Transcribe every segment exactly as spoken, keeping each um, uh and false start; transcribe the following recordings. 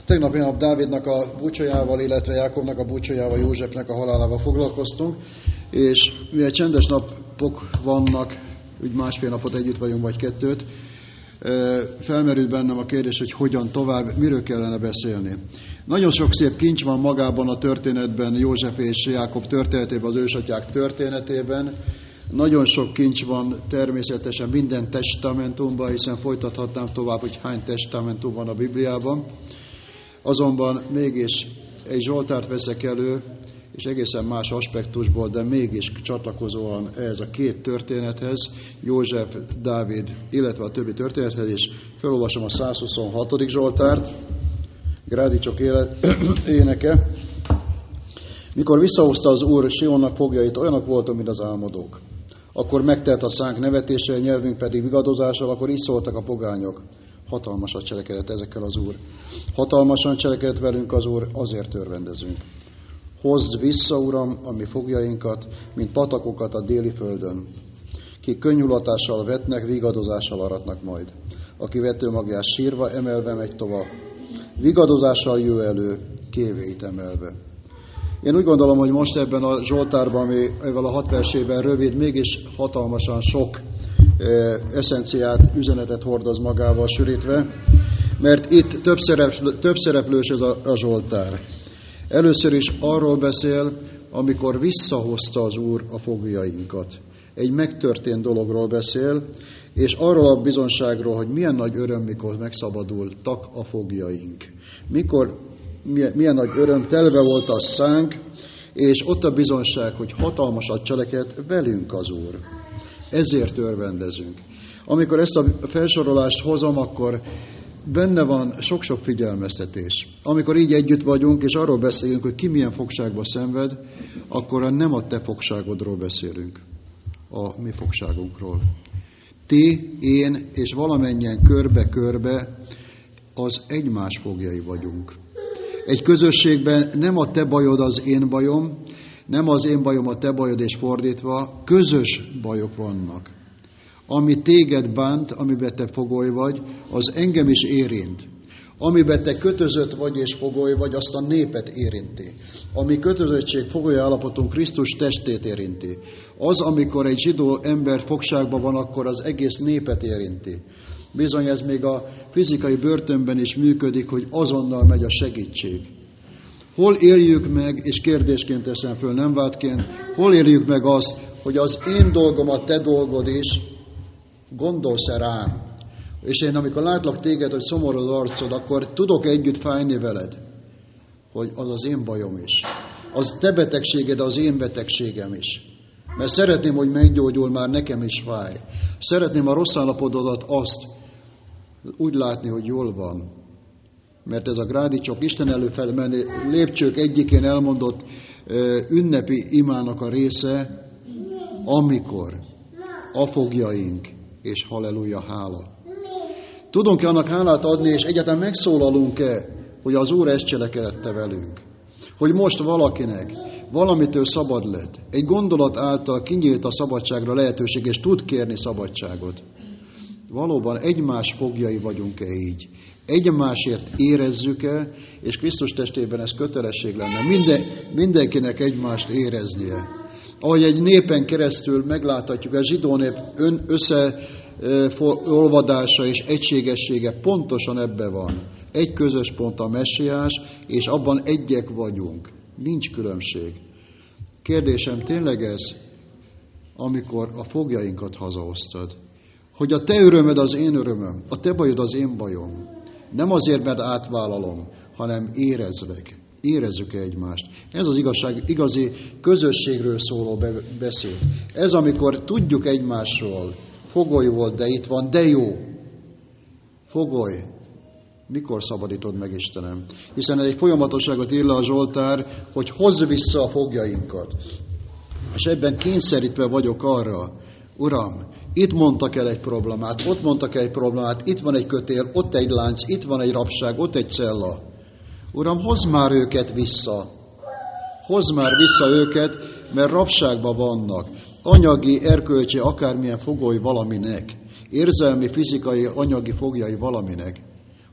Tegnapi nap Dávidnak a búcsójával, illetve Jákobnak a búcsójával, Józsefnek a halálával foglalkoztunk, és mivel csendes napok vannak, úgy másfél napot együtt vagyunk, vagy kettőt, felmerült bennem a kérdés, hogy hogyan tovább, miről kellene beszélni. Nagyon sok szép kincs van magában a történetben, József és Jákob történetében, az ősatyák történetében. Nagyon sok kincs van természetesen minden testamentumban, hiszen folytathatnám tovább, hogy hány testamentum van a Bibliában. Azonban mégis egy Zsoltárt veszek elő, és egészen más aspektusból, de mégis csatlakozóan ehhez a két történethez, József, Dávid, illetve a többi történethez, és felolvasom a száz huszonhatodik Zsoltárt, Grádicsok éneke. Mikor visszahozta az Úr Sionnak foglyait, olyanok voltak, mint az álmodók. Akkor megtelt a szánk nevetéssel, nyelvünk pedig vigadozással, akkor így szóltak a pogányok. Hatalmasat cselekedett ezekkel az Úr. Hatalmasan cselekedett velünk az Úr, azért örvendezünk. Hozd vissza, Uram, a mi fogjainkat, mint patakokat a déli földön. Ki könnyhulatással vetnek, vigadozással aratnak majd. Aki vetőmagját sírva, emelve megy tovább. Vigadozással jő elő, kévét emelve. Én úgy gondolom, hogy most ebben a Zsoltárban, ami ezzel a hat versében rövid, mégis hatalmasan sok eh, eszenciát, üzenetet hordoz magával sűrítve, mert itt több, szereplő, több szereplős ez a, a Zsoltár. Először is arról beszél, amikor visszahozta az Úr a fogjainkat. Egy megtörtént dologról beszél, és arról a bizonságról, hogy milyen nagy öröm, mikor megszabadultak a fogjaink. Mikor, milyen, milyen nagy öröm, telve volt a szánk, és ott a bizonság, hogy hatalmasat cselekedt velünk az Úr. Ezért örvendezünk. Amikor ezt a felsorolást hozom, akkor benne van sok-sok figyelmeztetés. Amikor így együtt vagyunk, és arról beszélünk, hogy ki milyen fogságba szenved, akkor nem a te fogságodról beszélünk, a mi fogságunkról. Ti, én és valamennyien körbe-körbe az egymás fogjai vagyunk. Egy közösségben nem a te bajod az én bajom, nem az én bajom a te bajod, és fordítva, közös bajok vannak. Ami téged bánt, amiben te fogoly vagy, az engem is érint. Amiben te kötözött vagy és fogoly vagy, azt a népet érinti. Ami kötözöttség, fogoly állapotunk Krisztus testét érinti. Az, amikor egy zsidó ember fogságban van, akkor az egész népet érinti. Bizony ez még a fizikai börtönben is működik, hogy azonnal megy a segítség. Hol éljük meg, és kérdésként teszem föl, nem vádként, hol éljük meg azt, hogy az én dolgom, a te dolgod is, gondolsz-e rám? És én amikor látlak téged, hogy szomorú az arcod, akkor tudok együtt fájni veled, hogy az az én bajom is. Az te betegséged, az én betegségem is. Mert szeretném, hogy meggyógyul, már nekem is fáj. Szeretném a rossz állapododat azt úgy látni, hogy jól van. Mert ez a Grádicsok Isten előfelmenő lépcsők egyikén elmondott ünnepi imának a része, amikor a fogjaink, és halleluja, hála. Tudunk-e annak hálát adni, és egyáltalán megszólalunk-e, hogy az Úr ezt cselekedette velünk? Hogy most valakinek valamitől szabad lett. Egy gondolat által kinyílt a szabadságra lehetőség, és tud kérni szabadságot. Valóban egymás fogjai vagyunk-e így? Egymásért érezzük-e, és Krisztus testében ez kötelesség lenne. Minden, mindenkinek egymást éreznie. Ahogy egy népen keresztül megláthatjuk, a zsidó nép ön összeolvadása és egységessége pontosan ebbe van. Egy közös pont a messiás, és abban egyek vagyunk. Nincs különbség. Kérdésem tényleg ez, amikor a fogjainkat hazahoztad, hogy a te örömed az én örömöm, a te bajod az én bajom. Nem azért, mert átvállalom, hanem érezlek. Érezzük-e egymást? Ez az igazság, igazi közösségről szóló beszéd. Ez, amikor tudjuk egymásról, fogoly volt, de itt van, de jó. Fogoly. Mikor szabadítod meg, Istenem? Hiszen egy folyamatosságot ír le a Zsoltár, hogy hozz vissza a fogjainkat. És ebben kényszerítve vagyok arra, Uram, itt mondtak el egy problémát, ott mondtak el egy problémát, itt van egy kötél, ott egy lánc, itt van egy rabság, ott egy cella. Uram, hozz már őket vissza. Hozz már vissza őket, mert rabságban vannak. Anyagi, erkölcsi, akármilyen fogoly valaminek. Érzelmi, fizikai, anyagi fogjai valaminek.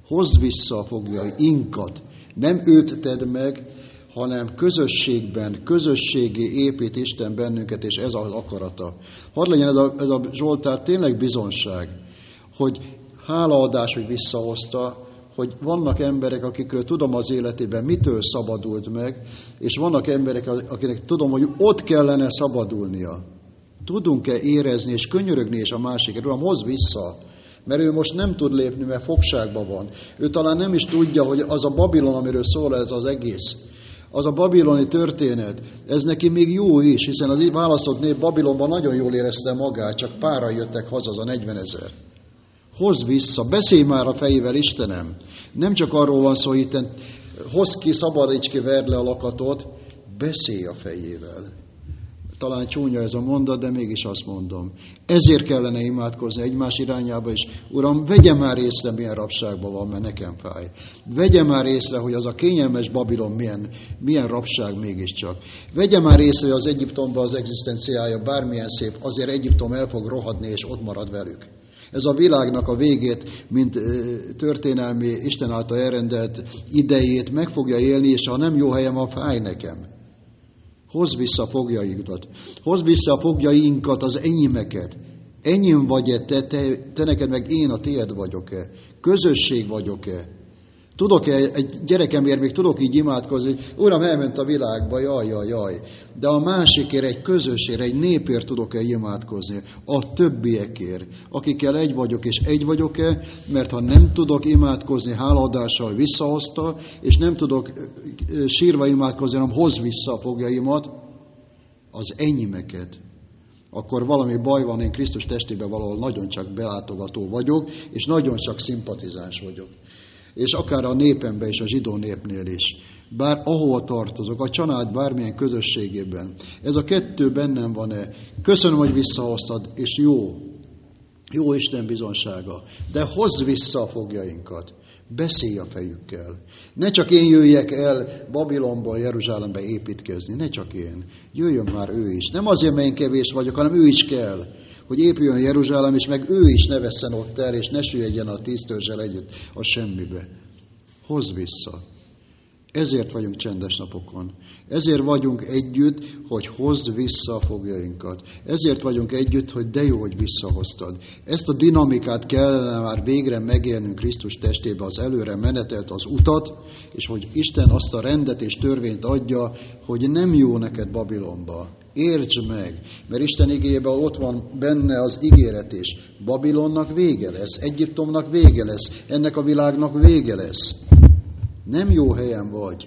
Hozd vissza a fogjainkat. Nem őt tedd meg, hanem közösségben, közösségi épít Isten bennünket, és ez az akarata. Hadd legyen ez a, ez a Zsoltár tényleg bizonság, hogy hálaadás, hogy visszahozta, hogy vannak emberek, akikről tudom az életében, mitől szabadult meg, és vannak emberek, akinek tudom, hogy ott kellene szabadulnia. Tudunk-e érezni és könyörögni és a másikért? Uram, hozz vissza! Mert ő most nem tud lépni, mert fogságban van. Ő talán nem is tudja, hogy az a Babilon, amiről szól ez az egész, az a babiloni történet, ez neki még jó is, hiszen az így választott nép Babilonban nagyon jól érezte magát, csak páran jöttek haza, az a negyvenezer. Hozd vissza, beszélj már a fejével, Istenem. Nem csak arról van szó, hogy itten hozd ki, szabadíts ki, verd le a lakatot, beszélj a fejével. Talán csúnya ez a mondat, de mégis azt mondom. Ezért kellene imádkozni egymás irányába is. Uram, vegye már észre, milyen rabságban van, mert nekem fáj. Vegye már észre, hogy az a kényelmes Babilon milyen, milyen rabság mégiscsak. Vegye már észre, hogy az Egyiptomban az egzisztenciája bármilyen szép, azért Egyiptom el fog rohadni, és ott marad velük. Ez a világnak a végét, mint történelmi, Isten által elrendelt idejét meg fogja élni, és ha nem jó helyem, a fáj nekem. Hozd vissza a fogjainkat. Hozd vissza a fogjainkat, az enyémeket. Enyém vagy-e, te, te, te neked meg én a tiéd vagyok-e? Közösség vagyok-e? Tudok-e, egy gyerekemért még tudok így imádkozni, Uram, elment a világba, jaj, jaj, jaj. De a másikért, egy közösségért, egy népért tudok-e imádkozni? A többiekért, akikkel egy vagyok, és egy vagyok-e, mert ha nem tudok imádkozni, hálaadással visszahozta, és nem tudok sírva imádkozni, hanem hozz vissza a fogjaimat, az enyémeket, akkor valami baj van, én Krisztus testében valahol nagyon csak belátogató vagyok, és nagyon csak szimpatizáns vagyok. És akár a népemben és a zsidó népnél is. Bár ahova tartozok, a család bármilyen közösségében. Ez a kettő bennem van-e? Köszönöm, hogy visszahoztad, és jó. Jó Isten bizonsága. De hozd vissza a fogjainkat. Beszélj a fejükkel. Ne csak én jöjjek el Babilonból Jeruzsálembe építkezni. Ne csak én. Jöjjön már ő is. Nem azért, mert én kevés vagyok, hanem ő is kell, hogy épüljön Jeruzsálem, és meg ő is ne vesszen ott el, és ne süllyedjen a tíz törzsel együtt a semmibe. Hozd vissza. Ezért vagyunk csendes napokon. Ezért vagyunk együtt, hogy hozd vissza a fogjainkat. Ezért vagyunk együtt, hogy de jó, hogy visszahoztad. Ezt a dinamikát kellene már végre megélnünk Krisztus testébe, az előre menetelt az utat, és hogy Isten azt a rendet és törvényt adja, hogy nem jó neked Babilonba. Értsd meg, mert Isten igéjében ott van benne az ígéret is. Babilonnak vége lesz, Egyiptomnak vége lesz, ennek a világnak vége lesz. Nem jó helyen vagy.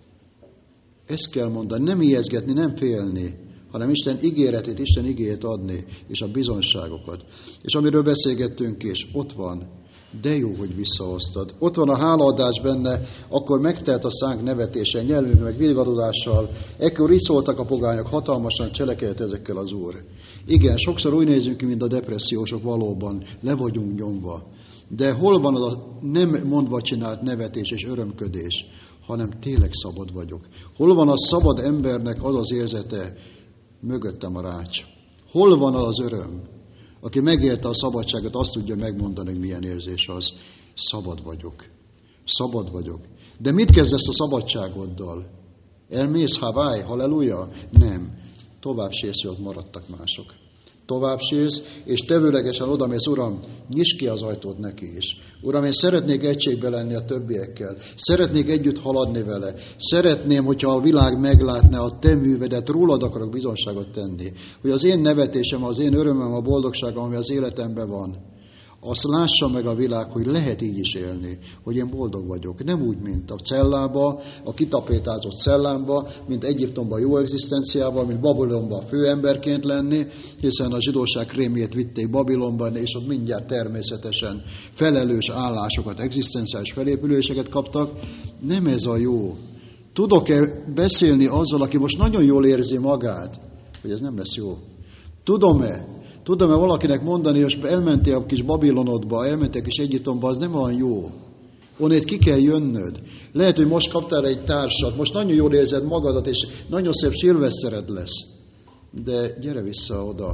Ezt kell mondani, nem ijeszgetni, nem félni, hanem Isten ígéretét, Isten igéjét adni, és a bizonyságokat. És amiről beszélgettünk is, ott van, de jó, hogy visszahoztad. Ott van a hálaadás benne, akkor megtelt a szánk nevetése, nyelvünk meg vilgadodással. Ekkor így szóltak a pogányok, hatalmasan cselekedett ezekkel az Úr. Igen, sokszor úgy nézünk ki, mint a depressziósok, valóban le vagyunk nyomva. De hol van az a nem mondva csinált nevetés és örömködés, hanem tényleg szabad vagyok. Hol van a szabad embernek az az érzete, mögöttem a rács. Hol van az öröm? Aki megélte a szabadságot, azt tudja megmondani, hogy milyen érzés az. Szabad vagyok. Szabad vagyok. De mit kezdesz a szabadságoddal? Elmész, Hawaii, halleluja? Nem. Tovább sérsz, hogy ott maradtak mások. Tovább sérsz, és tevőlegesen odamész, Uram, nyisd ki az ajtót neki is. Uram, én szeretnék egységbe lenni a többiekkel. Szeretnék együtt haladni vele. Szeretném, hogyha a világ meglátná a te művedet, rólad akarok bizonságot tenni. Hogy az én nevetésem, az én örömöm, a boldogságom, ami az életemben van, azt lássa meg a világ, hogy lehet így is élni, hogy én boldog vagyok. Nem úgy, mint a cellába, a kitapétázott cellámba, mint Egyiptomban jó egzisztenciában, mint Babilonban főemberként lenni, hiszen a zsidóság krémjét vitték Babilonban, és ott mindjárt természetesen felelős állásokat, egzisztenciális felépüléseket kaptak. Nem ez a jó. Tudok-e beszélni azzal, aki most nagyon jól érzi magát, hogy ez nem lesz jó? Tudom-e? Tudom-e valakinek mondani, hogy elmentél a kis Babilonodba, elmentél a kis Egyiptomba, az nem olyan jó. Onnét ki kell jönnöd. Lehet, hogy most kaptál egy társat, most nagyon jól érzed magadat, és nagyon szép szilvesztered lesz. De gyere vissza oda,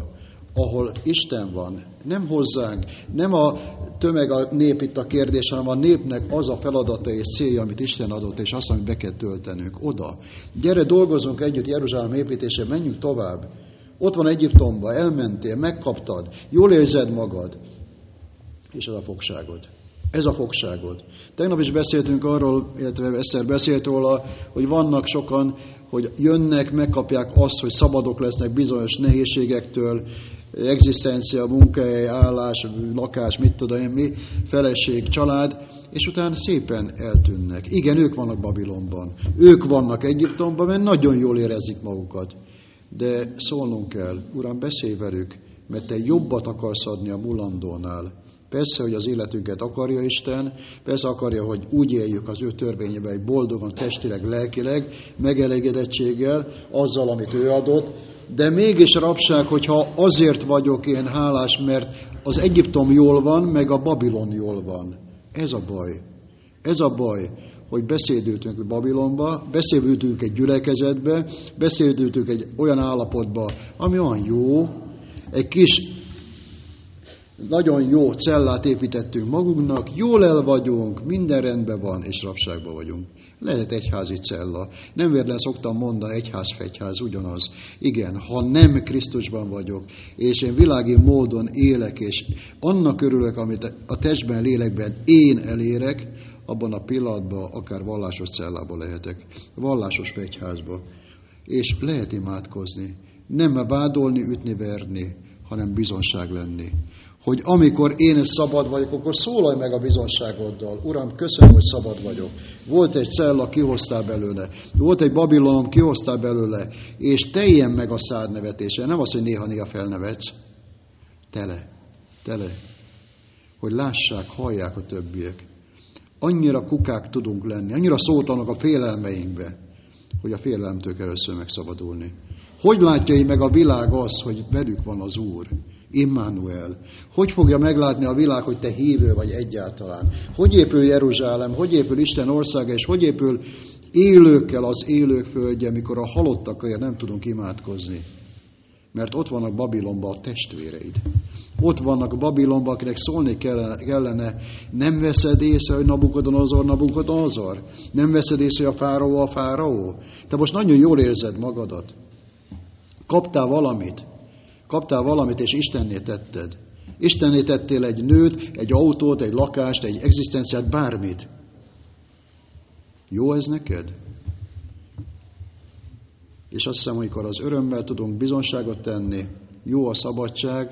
ahol Isten van, nem hozzánk, nem a tömeg, a nép itt a kérdés, hanem a népnek az a feladata és célja, amit Isten adott, és azt, amit be kell töltenünk oda. Gyere, dolgozzunk együtt Jeruzsálem építésén, menjünk tovább. Ott van Egyiptomba, elmentél, megkaptad, jól érzed magad, és ez a fogságod. Ez a fogságod. Tegnap is beszéltünk arról, illetve Eszter beszélt róla, hogy vannak sokan, hogy jönnek, megkapják azt, hogy szabadok lesznek bizonyos nehézségektől, egzisztencia, munkahely, állás, lakás, mit tudom én mi, feleség, család, és utána szépen eltűnnek. Igen, ők vannak Babilonban, ők vannak Egyiptomban, mert nagyon jól érezik magukat. De szólnunk kell, Uram, beszélj velük, mert te jobbat akarsz adni a mulandónál. Persze, hogy az életünket akarja Isten, persze akarja, hogy úgy éljük az ő törvényében, hogy boldogan, testileg, lelkileg, megelégedettséggel, azzal, amit ő adott, de mégis rabság, hogyha azért vagyok én hálás, mert az Egyiptom jól van, meg a Babilon jól van. Ez a baj. Ez a baj, hogy beszédültünk Babilonba, beszédültünk egy gyülekezetbe, beszédültünk egy olyan állapotba, ami olyan jó, egy kis, nagyon jó cellát építettünk magunknak, jól el vagyunk, minden rendben van, és rabságban vagyunk. Lehet egyházi cella. Nem véletlen szoktam mondani, egyház-fegyház, ugyanaz. Igen, ha nem Krisztusban vagyok, és én világi módon élek, és annak örülök, amit a testben, lélekben én elérek, abban a pillanatban akár vallásos cellába lehetek, vallásos fegyházba. És lehet imádkozni. Nem vádolni, ütni, verni, hanem bizonság lenni. Hogy amikor én szabad vagyok, akkor szólalj meg a bizonságoddal. Uram, köszönöm, hogy szabad vagyok. Volt egy cella, kihoztál belőle. Volt egy Babilonom, kihoztál belőle. És teljen meg a szád nevetése. Nem az, hogy néha-néha felnevetsz. Tele. Tele. Hogy lássák, hallják a többiek. Annyira kukák tudunk lenni, annyira szótlanok a félelmeinkbe, hogy a félelemtől kell először megszabadulni. Hogy látja így meg a világ azt, hogy velük van az Úr? Immanuel. Hogy fogja meglátni a világ, hogy te hívő vagy egyáltalán? Hogy épül Jeruzsálem, hogy épül Isten országa, és hogy épül élőkkel az élők földje, mikor a halottakért nem tudunk imádkozni? Mert ott vannak Babilonban a testvéreid. Ott vannak Babilonban, akinek szólni kellene, nem veszed észre, hogy Nabukodonozor, Nabukodonozor? Nem veszed észre, hogy a fáraó a fáraó? Te most nagyon jól érzed magadat. Kaptál valamit. Kaptál valamit, és Istenné tetted. Istenné tettél egy nőt, egy autót, egy lakást, egy egzisztenciát, bármit. Jó ez neked? És azt hiszem, amikor az örömmel tudunk bizonságot tenni, jó a szabadság,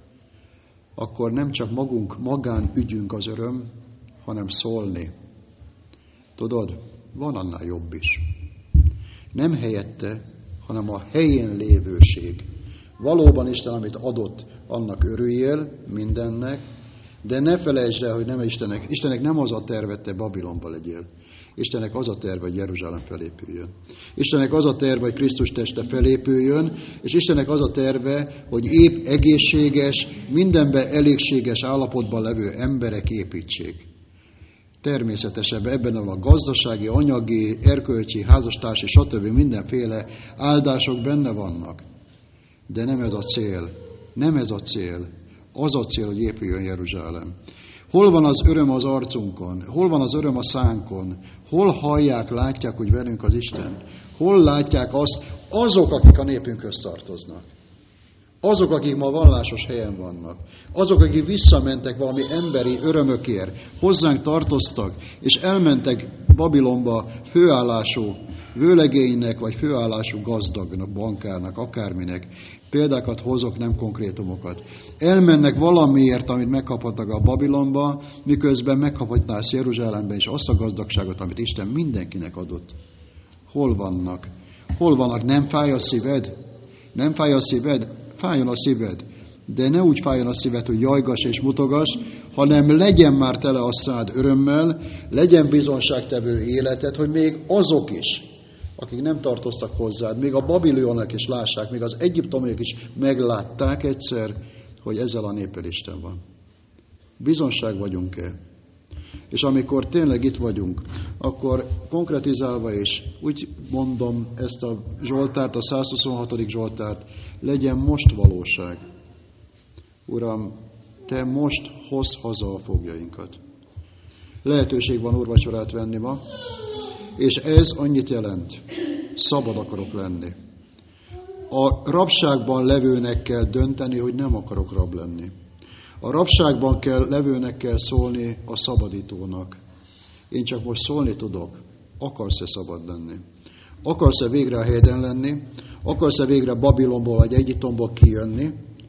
akkor nem csak magunk, magán ügyünk az öröm, hanem szólni. Tudod, van annál jobb is. Nem helyette, hanem a helyén lévőség. Valóban Isten, amit adott, annak örüljél mindennek, de ne felejtsd el, hogy nem Istennek, Istennek nem az a terve, te Babilonba legyél. Istennek az a terve, hogy Jeruzsálem felépüljön. Istennek az a terve, hogy Krisztus teste felépüljön, és Istennek az a terve, hogy épp, egészséges, mindenben elégséges állapotban levő emberek építsék. Természetesen ebben a gazdasági, anyagi, erkölcsi, házastársi, stb. Mindenféle áldások benne vannak. De nem ez a cél. Nem ez a cél. Az a cél, hogy épüljön Jeruzsálem. Hol van az öröm az arcunkon? Hol van az öröm a szánkon? Hol hallják, látják, hogy velünk az Isten? Hol látják azt azok, akik a népünkhöz tartoznak? Azok, akik ma vallásos helyen vannak. Azok, akik visszamentek valami emberi örömökért, hozzánk tartoztak, és elmentek Babilonba főállású vőlegénynek, vagy főállású gazdagnak, bankárnak, akárminek. Példákat hozok, nem konkrétumokat. Elmennek valamiért, amit megkaphatnak a Babilonba, miközben megkaphatnál Jeruzsálemben is azt a gazdagságot, amit Isten mindenkinek adott. Hol vannak? Hol vannak? Nem fáj a szíved? Nem fáj a szíved? Fájjon a szíved. De ne úgy fájjon a szíved, hogy jajgas és mutogas, hanem legyen már tele a szád örömmel, legyen bizonságtevő életed, hogy még azok is, akik nem tartoztak hozzád, még a babiloniak is lássák, még az egyiptomiak is meglátták egyszer, hogy ezzel a néppel Isten van. Bizonság vagyunk-e? És amikor tényleg itt vagyunk, akkor konkretizálva is, úgy mondom ezt a Zsoltárt, a százhuszonhatodik Zsoltárt, legyen most valóság. Uram, Te most hozz haza a foglyainkat. Lehetőség van úrvacsorát venni ma, és ez annyit jelent. Szabad akarok lenni. A rabságban levőnek kell dönteni, hogy nem akarok rab lenni. A rabságban kell levőnek kell szólni a szabadítónak. Én csak most szólni tudok. Akarsz-e szabad lenni? Akarsz-e végre a helyeden lenni? Akarsz-e végre Babilonból vagy Egyiptomból kijönni?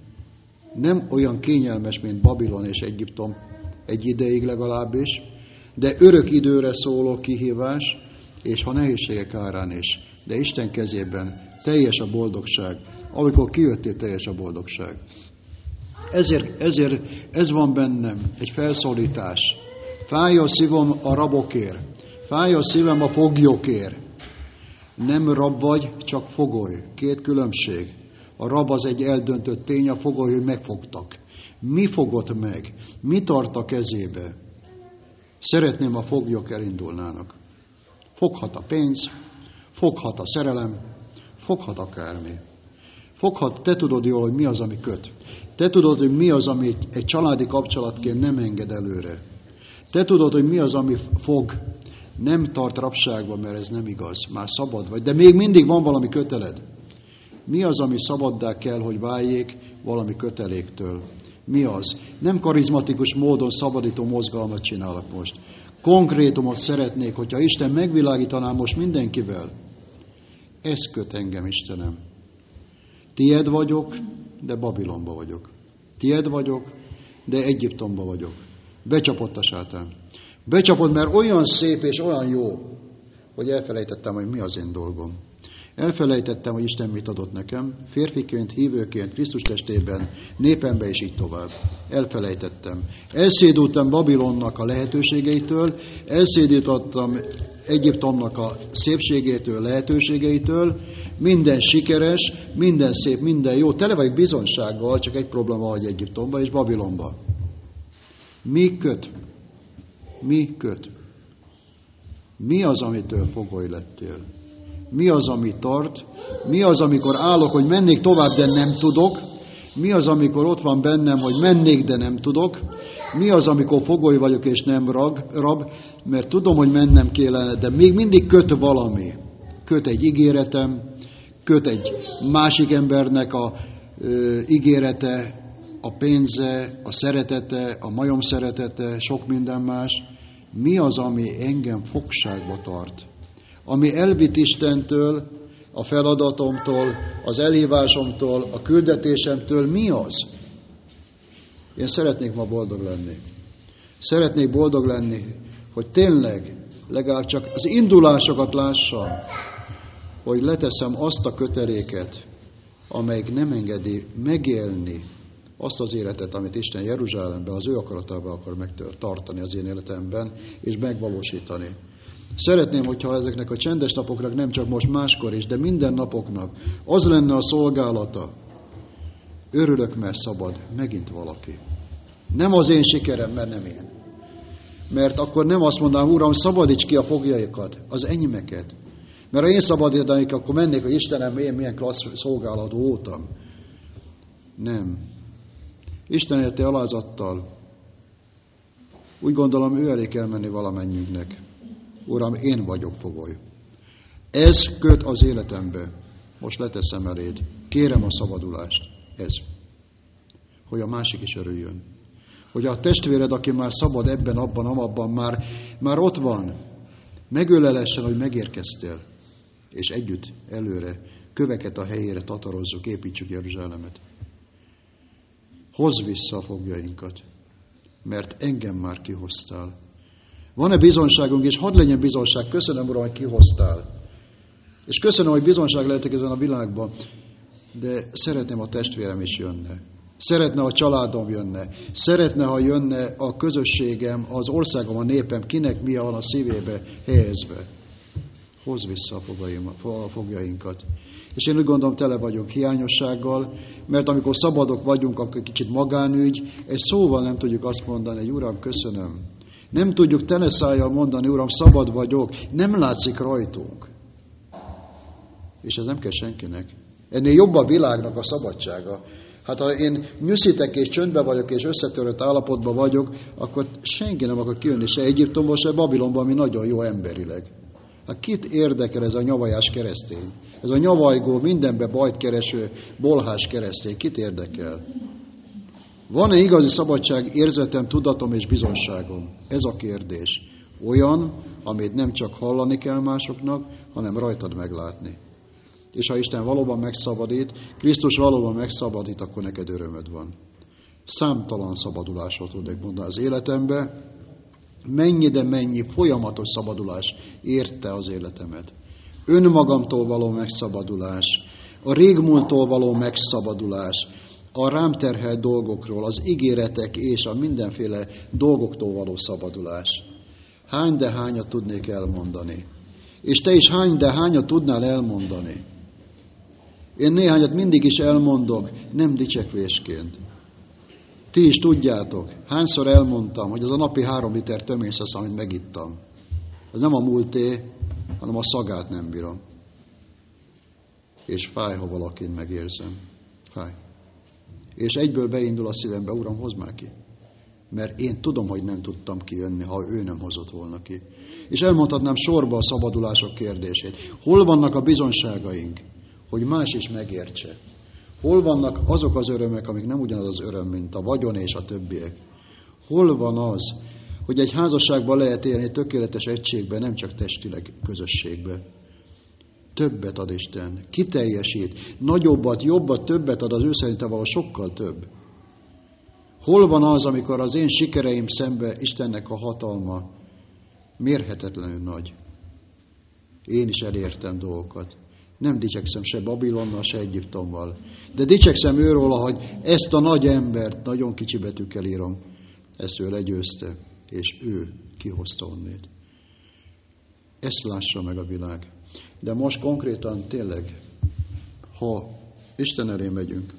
Nem olyan kényelmes, mint Babilon és Egyiptom, egy ideig legalábbis, de örök időre szóló kihívás, és ha nehézségek árán is, de Isten kezében teljes a boldogság. Amikor kijöttél, teljes a boldogság. Ezért, ezért ez van bennem, egy felszólítás. Fáj a szívom a rabokért, fáj a szívem a foglyokért. Nem rab vagy, csak fogoly. Két különbség. A rab az egy eldöntött tény, a fogoly, hogy megfogtak. Mi fogott meg? Mi tart a kezébe? Szeretném, a foglyok elindulnának. Foghat a pénz, foghat a szerelem, foghat akármi. Foghat, te tudod jól, hogy mi az, ami köt. Te tudod, hogy mi az, ami egy családi kapcsolatként nem enged előre. Te tudod, hogy mi az, ami fog. Nem tart rabságba, mert ez nem igaz. Már szabad vagy, de még mindig van valami köteled. Mi az, ami szabaddá kell, hogy váljék valami köteléktől? Mi az? Nem karizmatikus módon szabadító mozgalmat csinálok most. Konkrétumot szeretnék, hogyha Isten megvilágítaná most mindenkivel. Ez köt engem, Istenem. Tied vagyok, de Babilonba vagyok. Tied vagyok, de Egyiptomba vagyok. Becsapott a sátán. Becsapott, mert olyan szép és olyan jó, hogy elfelejtettem, hogy mi az én dolgom. Elfelejtettem, hogy Isten mit adott nekem, férfiként, hívőként, Krisztus testében, népembe és így tovább. Elfelejtettem. Elszédültem Babilonnak a lehetőségeitől, elszédítottam Egyiptomnak a szépségétől, lehetőségeitől, minden sikeres, minden szép, minden jó. Tele vagy bizonysággal, csak egy probléma vagy Egyiptomba és Babilonba. Mi köt? Mi köt? Mi az, amitől fogoly lettél? Mi az, ami tart? Mi az, amikor állok, hogy mennék tovább, de nem tudok? Mi az, amikor ott van bennem, hogy mennék, de nem tudok? Mi az, amikor fogoly vagyok, és nem rag, rab? Mert tudom, hogy mennem kellene, de még mindig köt valami. Köt egy ígéretem, köt egy másik embernek a ö, ígérete, a pénze, a szeretete, a majom szeretete, sok minden más. Mi az, ami engem fogságba tart? Ami elvitt Istentől, a feladatomtól, az elhívásomtól, a küldetésemtől, mi az? Én szeretnék ma boldog lenni. Szeretnék boldog lenni, hogy tényleg legalább csak az indulásokat lássam, hogy leteszem azt a köteléket, amelyik nem engedi megélni azt az életet, amit Isten Jeruzsálemben, az ő akaratában akar megtartani az én életemben, és megvalósítani. Szeretném, hogyha ezeknek a csendes napoknak nem csak most máskor is, de minden napoknak az lenne a szolgálata. Örülök, mert szabad megint valaki. Nem az én sikerem, mert nem én. Mert akkor nem azt mondanám, Uram, szabadíts ki a foglyaikat, az enyémeket. Mert ha én szabadítanék, akkor mennék, hogy Istenem, én milyen klassz szolgálat voltam. Nem. Isten érte alázattal. Úgy gondolom, ő elé kell menni valamennyünknek. Uram, én vagyok fogoly. Ez köt az életembe. Most leteszem eléd. Kérem a szabadulást. Ez. Hogy a másik is örüljön. Hogy a testvéred, aki már szabad ebben, abban, amabban, már, már ott van, megölelessen, hogy megérkeztél. És együtt előre köveket a helyére tatarozzuk, építsük Jeruzsálemet. Hozz vissza a fogjainkat, mert engem már kihoztál. Van-e bizonságunk, és hadd legyen bizonság. Köszönöm, Uram, hogy kihoztál. És köszönöm, hogy bizonság lehetek ezen a világban, de szeretném, a testvérem is jönne. Szeretne, a családom jönne. Szeretne, ha jönne a közösségem, az országom, a népem, kinek mi van a szívébe helyezve. Hozz vissza a fogjainkat. És én úgy gondolom, tele vagyunk hiányossággal, mert amikor szabadok vagyunk, akkor kicsit magánügy, egy szóval nem tudjuk azt mondani, hogy Uram, köszönöm. Nem tudjuk teleszájjal mondani, Uram, szabad vagyok, nem látszik rajtunk. És ez nem kell senkinek. Ennél jobb a világnak a szabadsága. Hát ha én nyűszítek és csöndbe vagyok, és összetörött állapotban vagyok, akkor senki nem akar kijönni se Egyiptomból, se Babilonból, ami nagyon jó emberileg. Hát kit érdekel ez a nyavajás keresztény? Ez a nyavajgó, mindenbe bajt kereső, bolhás keresztény, kit érdekel? Van-e igazi szabadság, érzetem, tudatom és bizonságom? Ez a kérdés. Olyan, amit nem csak hallani kell másoknak, hanem rajtad meglátni. És ha Isten valóban megszabadít, Krisztus valóban megszabadít, akkor neked örömöd van. Számtalan szabadulásról tudnék mondani az életembe. Mennyi, de mennyi folyamatos szabadulás érte az életemet. Önmagamtól való megszabadulás, a régmúlttól való megszabadulás, a rám terhelt dolgokról, az ígéretek és a mindenféle dolgoktól való szabadulás. Hány de hányat tudnék elmondani? És te is hány de hányat tudnál elmondani? Én néhányat mindig is elmondok, nem dicsekvésként. Ti is tudjátok, hányszor elmondtam, hogy az a napi három liter töményszasz, amit megittam. Az nem a múlté, hanem a szagát nem bírom. És fáj, ha valakin megérzem. Fáj. És egyből beindul a szívembe, Uram, hozd már ki. Mert én tudom, hogy nem tudtam kijönni, ha ő nem hozott volna ki. És elmondhatnám sorba a szabadulások kérdését. Hol vannak a bizonságaink, hogy más is megértse? Hol vannak azok az örömek, amik nem ugyanaz az öröm, mint a vagyon és a többiek? Hol van az, hogy egy házasságban lehet élni tökéletes egységben, nem csak testileg közösségben? Többet ad Isten, kiteljesít, nagyobbat, jobbat, többet ad, az ő szerinte való sokkal több. Hol van az, amikor az én sikereim szembe Istennek a hatalma mérhetetlenül nagy? Én is elértem dolgokat. Nem dicsekszem se Babilonnal, se Egyiptommal. De dicsekszem őróla, hogy ezt a nagy embert, nagyon kicsi betűkkel írom, ezt ő legyőzte, és ő kihozta onnét. Ezt lássa meg a világ. De most konkrétan tényleg, ha Isten elé megyünk,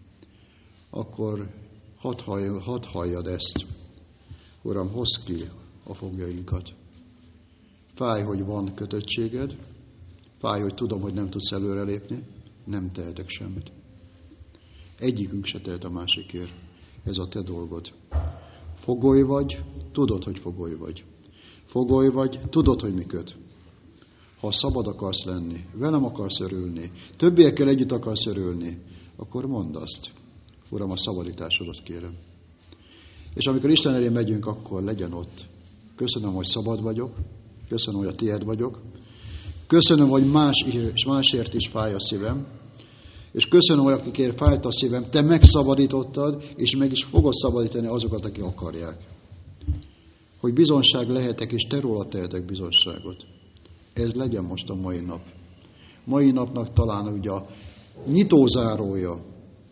akkor hadd, hallj, hadd halljad ezt. Uram, hozd ki a foglyainkat. Fáj, hogy van kötöttséged, fáj, hogy tudom, hogy nem tudsz előrelépni, nem tehetek semmit. Egyikünk se tehet a másikért. Ez a te dolgod. Fogoly vagy, tudod, hogy fogoly vagy. Fogoly vagy, tudod, hogy mi köt. Ha szabad akarsz lenni, velem akarsz örülni, többiekkel együtt akarsz örülni, akkor mondd azt. Uram, a szabadításodat kérem. És amikor Isten elé megyünk, akkor legyen ott. Köszönöm, hogy szabad vagyok, köszönöm, hogy a tiéd vagyok, köszönöm, hogy más, másért is fáj a szívem, és köszönöm, hogy akikért fájt a szívem, te megszabadítottad, és meg is fogod szabadítani azokat, akik akarják. Hogy bizonság lehetek, és te róla tehetek bizonságot. Ez legyen most a mai nap. Mai napnak talán ugye a nyitózárója.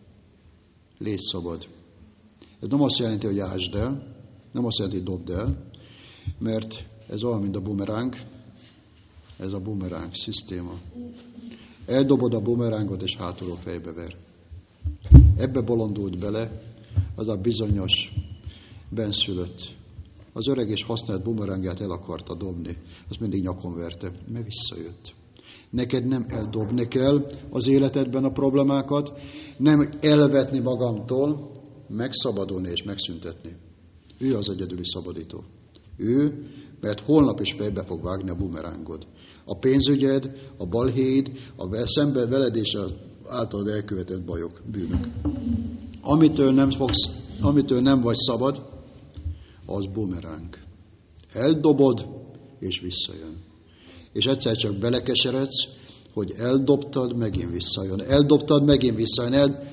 Légy szabad. Ez nem azt jelenti, hogy ásd el, nem azt jelenti, hogy dobd el, mert ez olyan, mint a bumeráng, ez a bumeráng szisztéma. Eldobod a bumerángot, és hátulról fejbe ver. Ebbe bolondult bele az a bizonyos benszülött. Az öreg és használt bumerángját el akarta dobni. Azt mindig nyakon verte, mert visszajött. Neked nem eldobni kell az életedben a problémákat, nem elvetni magamtól, megszabadulni és megszüntetni. Ő az egyedüli szabadító. Ő, mert holnap is fejbe fog vágni a bumerángod. A pénzügyed, a balhéd, a szembe veled és az általad elkövetett bajok, bűnök. Amitől nem, fogsz, amitől nem vagy szabad, az bumeráng. Eldobod, és visszajön. És egyszer csak belekeseredsz, hogy eldobtad, megint visszajön. Eldobtad, megint visszajön. El...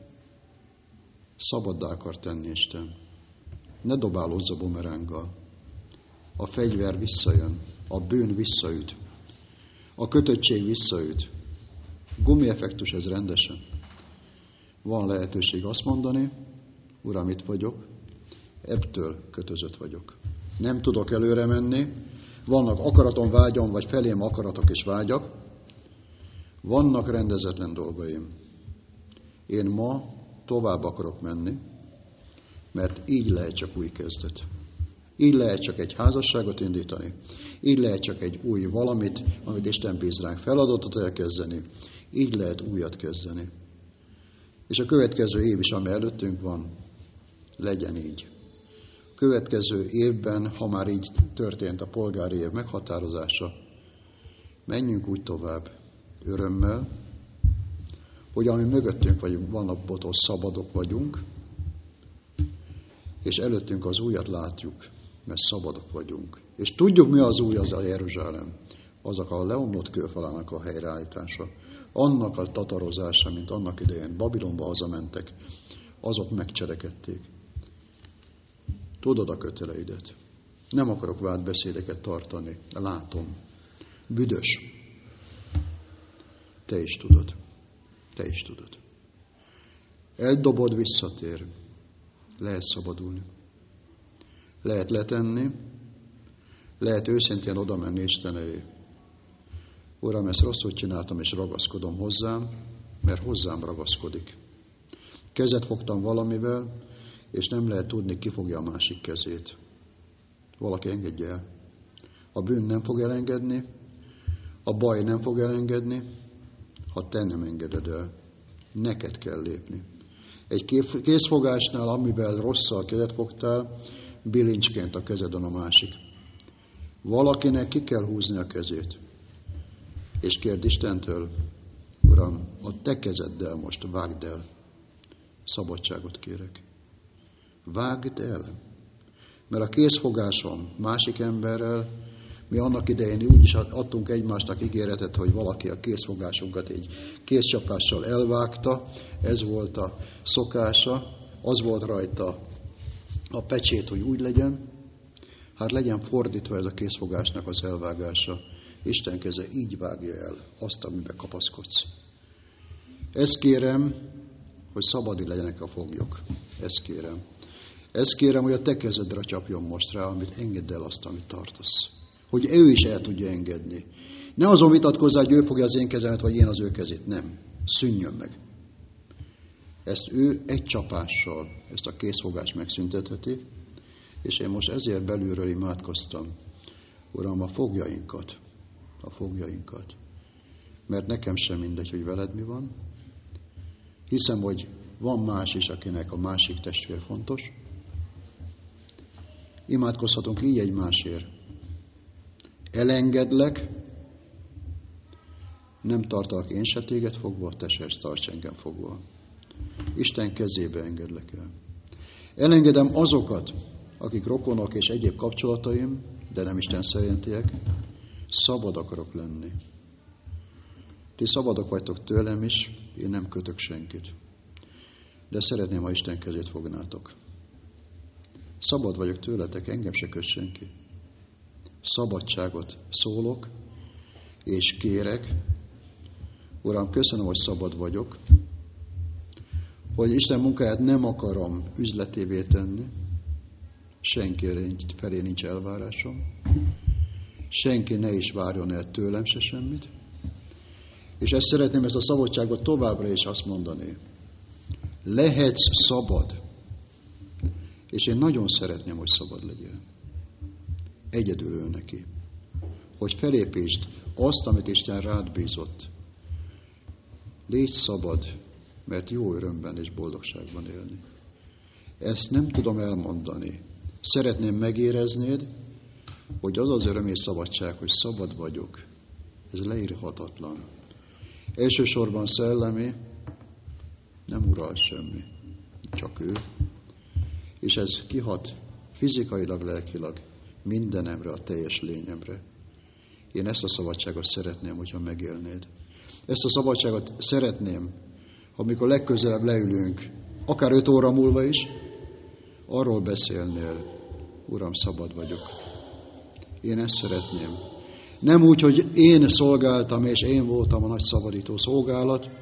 Szabaddá akar tenni Isten. Ne dobálózz a bumeránggal. A fegyver visszajön. A bűn visszaüt. A kötöttség visszaüt. Gumieffektus ez rendesen. Van lehetőség azt mondani, Uram, itt vagyok, ebből kötözött vagyok. Nem tudok előre menni, vannak akaraton, vágyam, vagy felém akaratok és vágyak, vannak rendezetlen dolgaim. Én ma tovább akarok menni, mert így lehet csak új kezdet. Így lehet csak egy házasságot indítani, így lehet csak egy új valamit, amit Isten bíz ránk, feladatot elkezdeni, így lehet újat kezdeni. És a következő év is, ami előttünk van, legyen így. A következő évben, ha már így történt a polgári év meghatározása, menjünk úgy tovább örömmel, hogy ami mögöttünk vagyunk, vannaktól szabadok vagyunk, és előttünk az újat látjuk, mert szabadok vagyunk. És tudjuk, mi az új, az a Jeruzsálem. Azok a leomlott kőfalának a helyreállítása, annak a tatarozása, mint annak idején Babilonba hazamentek, azok megcselekedték. Tudod a köteleidet. Nem akarok vált beszédeket tartani, látom. Büdös. Te is tudod. Te is tudod. Eldobod, visszatér. Lehet szabadulni. Lehet letenni. Lehet őszintén oda menni Isten elé. Uram, ezt rosszul csináltam, és ragaszkodom hozzám, mert hozzám ragaszkodik. Kezet fogtam valamivel, és nem lehet tudni, ki fogja a másik kezét. Valaki engedje el. A bűn nem fog elengedni, a baj nem fog elengedni, ha te nem engeded el. Neked kell lépni. Egy készfogásnál, amivel rosszal kezet fogtál, bilincsként a kezeden a másik. Valakinek ki kell húzni a kezét. És kérd Istentől, Uram, a te kezeddel most vágd el. Szabadságot kérek. Vágd el. Mert a készfogásom másik emberrel, mi annak idején úgy is adtunk egymásnak ígéretet, hogy valaki a készfogásunkat egy kézcsapással elvágta, ez volt a szokása, az volt rajta a pecsét, hogy úgy legyen, hát legyen fordítva ez a készfogásnak az elvágása. Isten keze így vágja el azt, amiben kapaszkodsz. Ezt kérem, hogy szabadi legyenek a foglyok. Ezt kérem. Ezt kérem, hogy a te kezedre csapjon most rá, amit engedd el azt, amit tartasz. Hogy ő is el tudja engedni. Ne azon vitatkozzál, hogy ő fogja az én kezemet, vagy én az ő kezét. Nem. Szűnjön meg. Ezt ő egy csapással, ezt a készfogást megszüntetheti, és én most ezért belülről imádkoztam. Uram, a fogjainkat, a fogjainkat. Mert nekem sem mindegy, hogy veled mi van. Hiszem, hogy van más is, akinek a másik testvér fontos. Imádkozhatunk így egymásért. Elengedlek, nem tartalak én se téged fogva, te se tarts engem fogva. Isten kezébe engedlek el. Elengedem azokat, akik rokonok és egyéb kapcsolataim, de nem Isten szerintiek, szabad akarok lenni. Ti szabadok vagytok tőlem is, én nem kötök senkit. De szeretném, ha Isten kezét fognátok. Szabad vagyok tőletek, engem se köt senki. Szabadságot szólok, és kérek. Uram, köszönöm, hogy szabad vagyok, hogy Isten munkáját nem akarom üzletévé tenni, senki felé nincs elvárásom, senki ne is várjon el tőlem se semmit, és ezt szeretném, ezt a szabadságot továbbra is azt mondani. Lehetsz szabad, és én nagyon szeretném, hogy szabad legyél. Egyedül ő neki, hogy felépítsd azt, amit Isten rád bízott. Légy szabad, mert jó örömben és boldogságban élni. Ezt nem tudom elmondani. Szeretném megéreznéd, hogy az az öröm és szabadság, hogy szabad vagyok, ez leírhatatlan. Elsősorban szellemi, nem ural semmi, csak ő. És ez kihat fizikailag, lelkileg mindenemre, a teljes lényemre. Én ezt a szabadságot szeretném, hogyha megélnéd. Ezt a szabadságot szeretném, amikor legközelebb leülünk, akár öt óra múlva is, arról beszélnél, Uram, szabad vagyok. Én ezt szeretném. Nem úgy, hogy én szolgáltam, és én voltam a nagy szabadító szolgálat,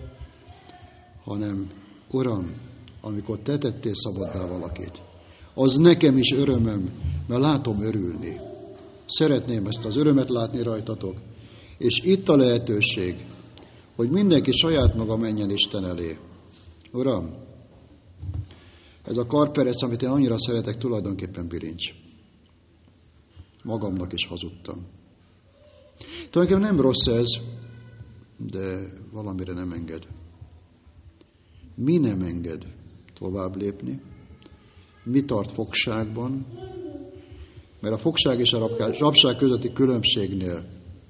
hanem, Uram, amikor te tettél szabaddá valakit, az nekem is örömöm, mert látom örülni. Szeretném ezt az örömet látni rajtatok, és itt a lehetőség, hogy mindenki saját maga menjen Isten elé. Uram, ez a karperec, amit én annyira szeretek, tulajdonképpen bilincs. Magamnak is hazudtam. Tulajdonképpen nem rossz ez, de valamire nem enged. Mi nem enged tovább lépni? Mi tart fogságban? Mert a fogság és a rabság közötti különbségnél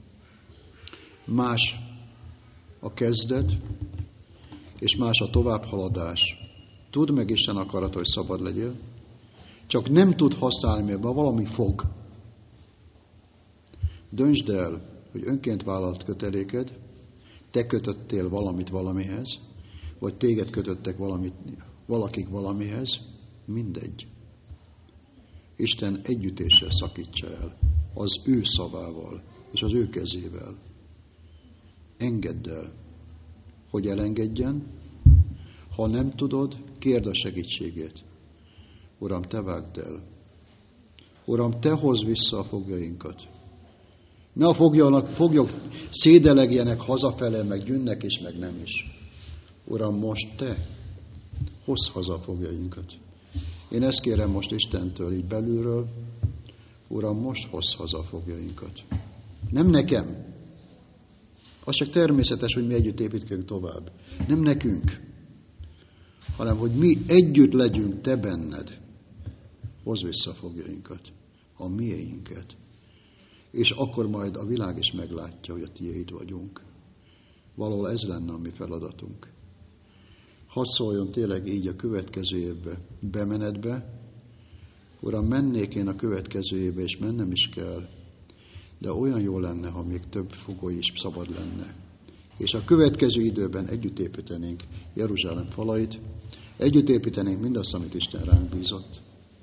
más a kezdet, és más a továbbhaladás. Tudd meg Isten akarat, hogy szabad legyél, csak nem tud használni, mert valami fog. Döntsd el, hogy önként vállalt köteléked, te kötöttél valamit valamihez, vagy téged kötöttek valamit, valakik valamihez, mindegy. Isten együttéssel szakítsa el, az ő szavával, és az ő kezével. Engedd el, hogy elengedjen, ha nem tudod, kérd a segítségét. Uram, te vágd el. Uram, te hozz vissza a fogjainkat. Ne a foglyok, foglyok szédelegjenek hazafele, meg jönnek is, meg nem is. Uram, most te hozz haza a fogjainkat. Én ezt kérem most Istentől így belülről. Uram, most hozz haza a fogjainkat. Nem nekem. Az csak természetes, hogy mi együtt építkezünk tovább. Nem nekünk, hanem hogy mi együtt legyünk te benned. Hozz vissza a fogjainkat, a miénket. És akkor majd a világ is meglátja, hogy a tiéd vagyunk. Valahol ez lenne a mi feladatunk. Hadd szóljon tényleg így a következő évbe, bemenetbe. Uram, mennék én a következő évbe, és mennem is kell, de olyan jó lenne, ha még több fogoly is szabad lenne. És a következő időben együtt építenénk Jeruzsálem falait, együtt építenénk mindazt, amit Isten ránk bízott.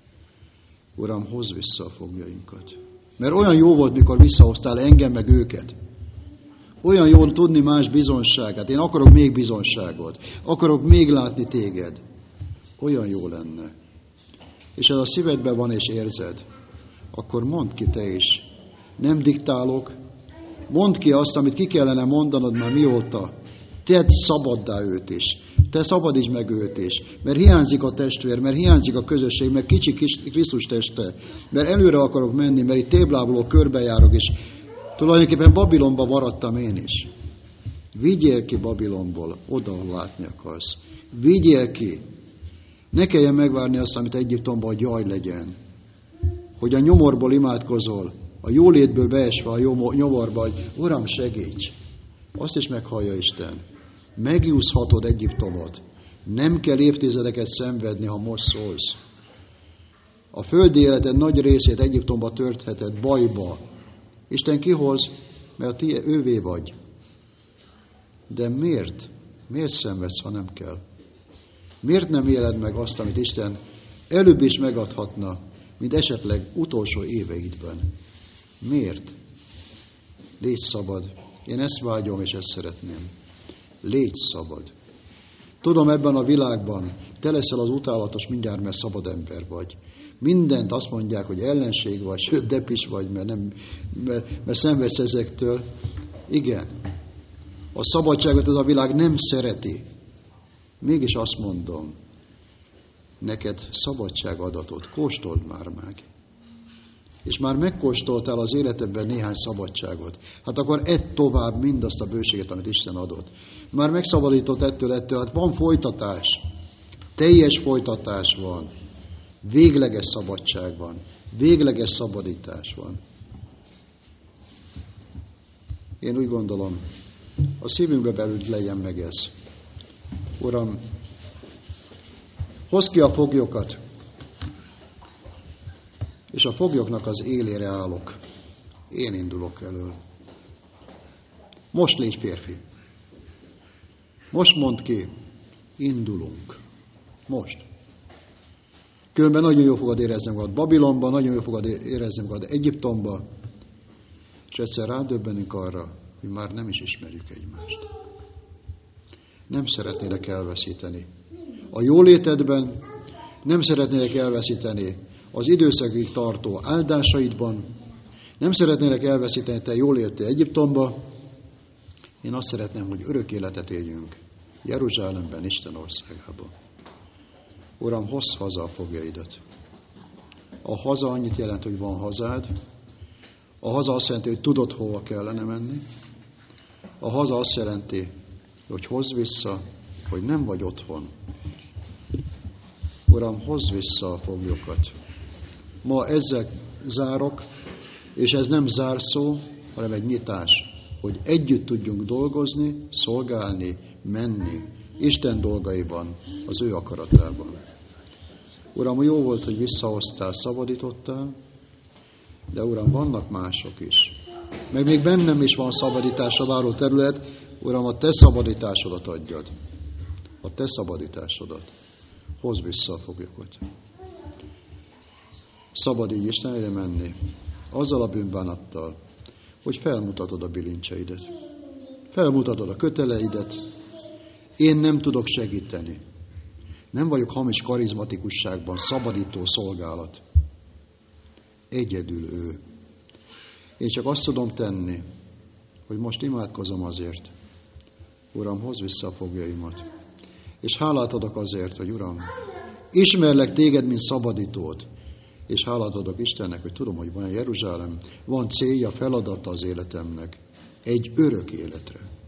Uram, hozz vissza a fogjainkat. Mert olyan jó volt, mikor visszahoztál engem meg őket. Olyan jól tudni más bizonságát. Én akarok még bizonságot. Akarok még látni téged. Olyan jó lenne. És ez a szívedben van és érzed, akkor mondd ki te is. Nem diktálok. Mondd ki azt, amit ki kellene mondanod már mióta. Tedd szabaddá őt is. Te szabadítsd meg őt is. Mert hiányzik a testvér, mert hiányzik a közösség, mert kicsi Krisztus teste. Mert előre akarok menni, mert itt téblából körbejárok, és tulajdonképpen Babilonba maradtam én is. Vigyél ki Babilonból, oda, ahol látni akarsz. Vigyél ki. Ne kelljen megvárni azt, amit Egyiptomban, hogy jaj legyen. Hogy a nyomorból imádkozol, a jólétből beesve a nyomorba, hogy Uram, segíts. Azt is meghallja Isten. Megúszhatod Egyiptomot. Nem kell évtizedeket szenvedni, ha most szólsz. A földi életed nagy részét Egyiptomba törtheted, bajba. Isten kihoz, mert a ti ővé vagy. De miért? Miért szenvedsz, ha nem kell? Miért nem éled meg azt, amit Isten előbb is megadhatna, mint esetleg utolsó éveidben? Miért? Légy szabad. Én ezt vágyom, és ezt szeretném. Légy szabad. Tudom, ebben a világban te leszel az utálatos mindjárt, mert szabad ember vagy. Mindent azt mondják, hogy ellenség vagy, sőt, depis vagy, mert, nem, mert, mert szenvedsz ezektől. Igen. A szabadságot ez a világ nem szereti. Mégis azt mondom, neked szabadság adatot, kóstold már meg. És már megkóstoltál az életedben néhány szabadságot. Hát akkor edd tovább mindazt a bőséget, amit Isten adott. Már megszabadított ettől, ettől, hát van folytatás. Teljes folytatás van. Végleges szabadság van. Végleges szabadítás van. Én úgy gondolom, a szívünkbe belül legyen meg ez. Uram, hozd ki a foglyokat, és a foglyoknak az élére állok. Én indulok elől. Most légy férfi. Most mondd ki, indulunk. Most. Különben nagyon jól fogod érezni magad Babilonban, nagyon jól fogod érezni magad Egyiptomban, és egyszer rádöbbenünk arra, hogy már nem is ismerjük egymást. Nem szeretnélek elveszíteni. A jólétedben nem szeretnélek elveszíteni az időszakig tartó áldásaidban, nem szeretnélek elveszíteni, te jól éltél Egyiptomba. Én azt szeretném, hogy örök életet éljünk Jeruzsálemben, Isten országában. Uram, hozz haza a fogjaidat. A haza annyit jelent, hogy van hazád. A haza azt jelenti, hogy tudod, hova kellene menni. A haza azt jelenti, hogy hozz vissza, hogy nem vagy otthon. Uram, hozd vissza a foglyokat. Ma ezzel zárok, és ez nem zárszó, hanem egy nyitás, hogy együtt tudjunk dolgozni, szolgálni, menni Isten dolgaiban, az ő akaratában. Uram, jó volt, hogy visszahoztál, szabadítottál, de Uram, vannak mások is. Meg még bennem is van szabadításra váró terület. Uram, a te szabadításodat adjad. A te szabadításodat. Hozd vissza a foglyokat. Szabadíts Istenre menni. Azzal a bűnbánattal, hogy felmutatod a bilincseidet. Felmutatod a köteleidet. Én nem tudok segíteni. Nem vagyok hamis karizmatikusságban szabadító szolgálat. Egyedül ő. Én csak azt tudom tenni, hogy most imádkozom azért. Uram, hozz vissza a foglyaimat. És hálát adok azért, hogy Uram, ismerlek téged, mint szabadítót. És hálát adok Istennek, hogy tudom, hogy van egy Jeruzsálem, van célja, feladata az életemnek. Egy örök életre.